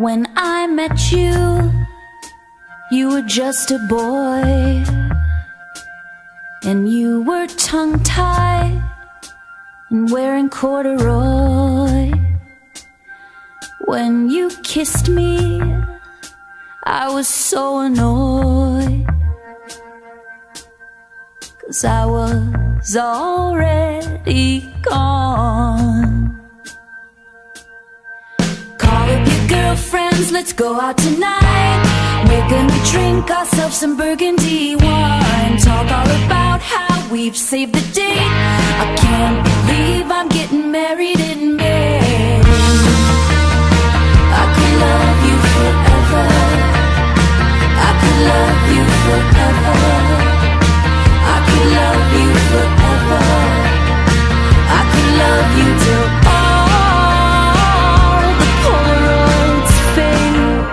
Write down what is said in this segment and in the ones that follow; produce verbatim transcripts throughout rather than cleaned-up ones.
When I met you, you were just a boy, and you were tongue-tied and wearing corduroy. When you kissed me, I was so annoyed, 'cause I was already gone. Call up your girlfriends, let's go out tonight. We're gonna drink ourselves some burgundy wine, talk all about how we've saved the date. I can't believe I'm getting married in May. I could love you forever, I could love you forever, I could love you forever, I could love you till all the Polaroids fade.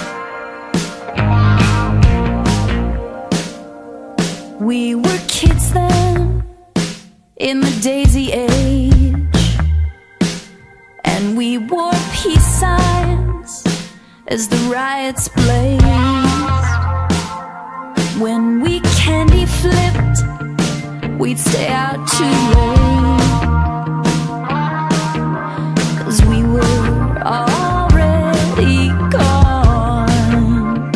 We were kids then, in the daisy age, and we wore peace signs as the riots blazed. When we candy flipped, we'd stay out too late, 'cause we were already gone.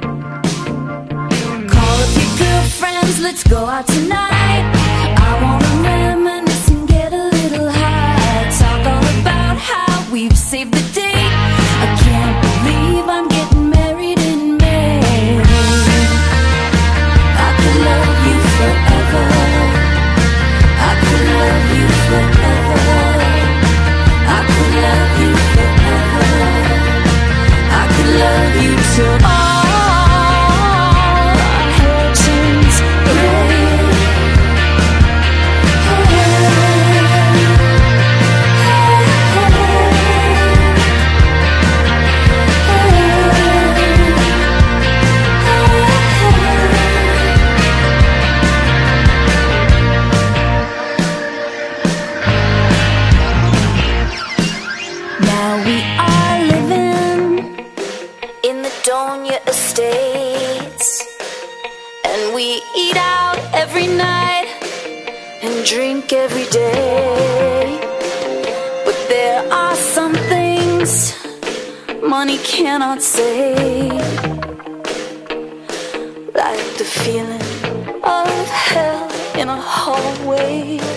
Call up your girlfriends, let's go out tonight. I wanna reminisce and get a little high, talk all about how we've saved the date. I can't believe I'm getting married in May. I could love you forever, I could love you forever, I could love you forever, I could love you till all our hair turns gray. Now we are living in the Donia Estates, and we eat out every night and drink every day. But there are some things money cannot save, like the feeling of hell in a hallway.